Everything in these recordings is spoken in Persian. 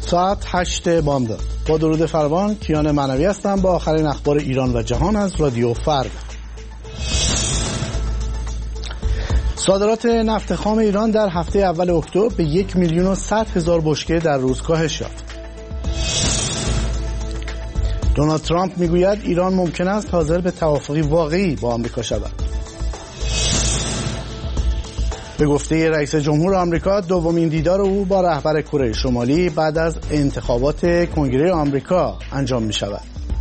ساعت 8 بامداد. با درود فراوان، کیان معنوی هستم با آخرین اخبار ایران و جهان از رادیو فردا. صادرات نفت خام ایران در هفته اول اکتبر به 1,100,000 بشکه در روز کاهش یافت. دونالد ترامپ میگوید ایران ممکن است حاضر به توافقی واقعی با آمریکا شود. به گفته رئیس جمهور آمریکا، دومین دیدار او با رهبر کره شمالی بعد از انتخابات کنگره آمریکا انجام می شود.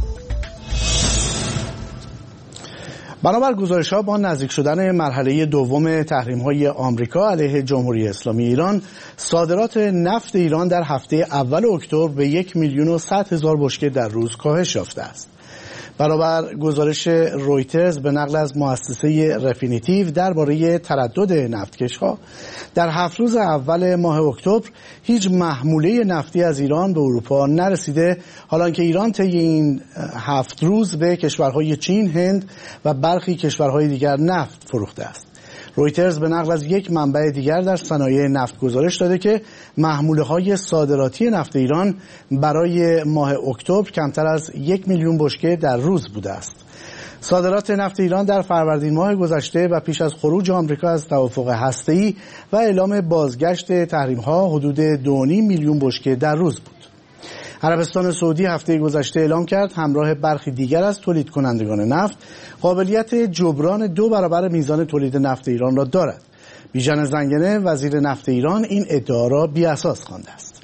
بنابر گزارش‌ها با نزدیک شدن مرحله دوم تحریم‌های آمریکا علیه جمهوری اسلامی ایران، صادرات نفت ایران در هفته اول اکتبر به 1,100,000 بشکه در روز کاهش یافته است. بنابر گزارش رویترز به نقل از مؤسسه رفینیتیو درباره تردد نفتکش‌ها، در 7 روز اول ماه اکتبر هیچ محموله نفتی از ایران به اروپا نرسیده، حالانکه ایران طی این 7 روز به کشورهای چین، هند و برخی کشورهای دیگر نفت فروخته است. رویترز به نقل از یک منبع دیگر در صنایع نفت گزارش داده که محموله‌های صادراتی نفت ایران برای ماه اکتبر کمتر از 1,000,000 بشکه در روز بوده است. صادرات نفت ایران در فروردین ماه گذشته و پیش از خروج آمریکا از توافق هسته‌ای و اعلام بازگشت تحریم‌ها حدود 2.5 میلیون بشکه در روز بود. عربستان سعودی هفته گذشته اعلام کرد همراه برخی دیگر از تولید کنندگان نفت قابلیت جبران 2 برابر میزان تولید نفت ایران را دارد. بیژن زنگنه وزیر نفت ایران این ادعا را بی‌اساس خوانده است.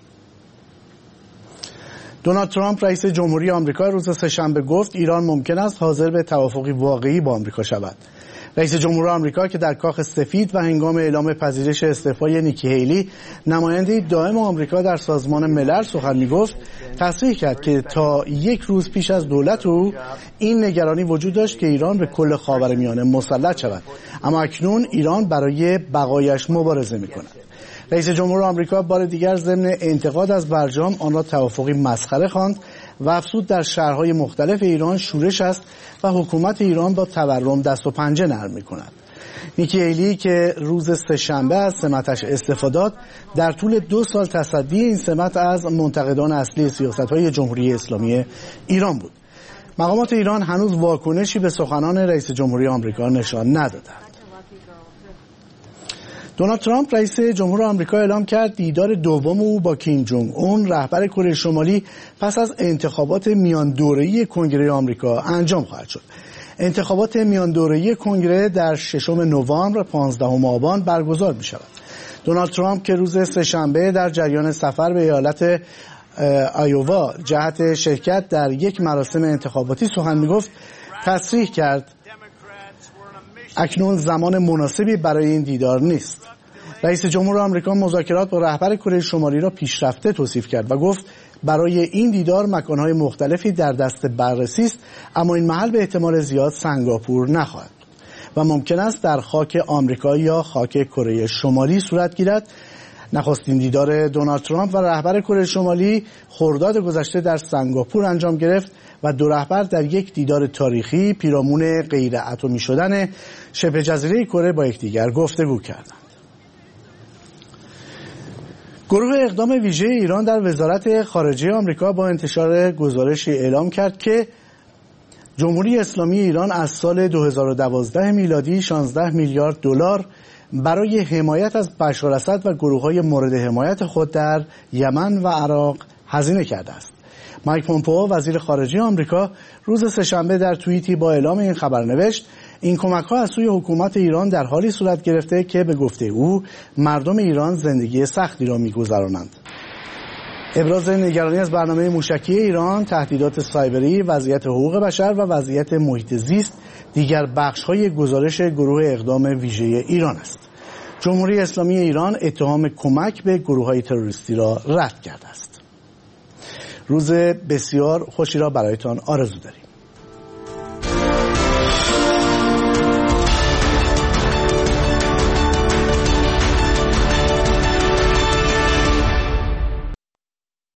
دونالد ترامپ رئیس جمهوری آمریکا روز سه‌شنبه گفت ایران ممکن است حاضر به توافقی واقعی با آمریکا شود. رئیس جمهور آمریکا که در کاخ سفید و هنگام اعلام پذیرش استعفای نیکی هیلی نماینده دائم آمریکا در سازمان ملل سخن می‌گفت، تصریح کرد که تا 1 روز پیش از دولت او این نگرانی وجود داشت که ایران به کل خاورمیانه مسلط شود، اما اکنون ایران برای بقایش مبارزه می‌کند. رئیس جمهور آمریکا بار دیگر ضمن انتقاد از برجام آن را توافقی مسخره خواند و افزود در شهرهای مختلف ایران شورش است و حکومت ایران با تورم دست و پنجه نرم می‌کند. نیکی هیلی که روز سه‌شنبه از سمتش استعفا داد، در طول 2 سال تصدی این سمت از منتقدان اصلی سیاست‌های جمهوری اسلامی ایران بود. مقامات ایران هنوز واکنشی به سخنان رئیس جمهوری آمریکا نشان ندادند. دونالد ترامپ رئیس جمهور آمریکا اعلام کرد دیدار دوم او با کیم جونگ اون رهبر کره شمالی پس از انتخابات میان دوره‌ای کنگره آمریکا انجام خواهد شد. انتخابات میان دوره‌ای کنگره در 6 نوامبر و 15 آبان برگزار می شود. دونالد ترامپ که روز سه‌شنبه در جریان سفر به ایالت آیووا جهت شرکت در یک مراسم انتخاباتی سخن می گفت، تصریح کرد اکنون زمان مناسبی برای این دیدار نیست. رئیس جمهور آمریکا مذاکرات با رهبر کره شمالی را پیشرفته توصیف کرد و گفت برای این دیدار مکان‌های مختلفی در دست بررسی است، اما این محل به احتمال زیاد سنگاپور نخواهد و ممکن است در خاک آمریکا یا خاک کره شمالی صورت گیرد. نخستین دیدار دونالد ترامپ و رهبر کره شمالی خرداد گذشته در سنگاپور انجام گرفت و دو رهبر در یک دیدار تاریخی پیرامون غیر اتمی شدن شبه جزیره کره با یکدیگر گفتگو کردند. گروه اقدام ویژه ایران در وزارت خارجه آمریکا با انتشار گزارشی اعلام کرد که جمهوری اسلامی ایران از سال 2012 میلادی 16 میلیارد دلار برای حمایت از بشار اسد و گروه‌های مورد حمایت خود در یمن و عراق هزینه کرده است. مایک پومپئو وزیر خارجه آمریکا روز سه‌شنبه در توییتی با اعلام این خبر نوشت این کمک‌ها از سوی حکومت ایران در حالی صورت گرفته که به گفته او مردم ایران زندگی سختی را می‌گذرانند. ابراز نگرانی از برنامه موشکی ایران، تهدیدات سایبری، وضعیت حقوق بشر و وضعیت محیط زیست دیگر بخش‌های گزارش گروه اقدام ویژه ایران است. جمهوری اسلامی ایران اتهام کمک به گروه‌های تروریستی را رد کرده است. روز بسیار خوشی را برایتان آرزو داریم.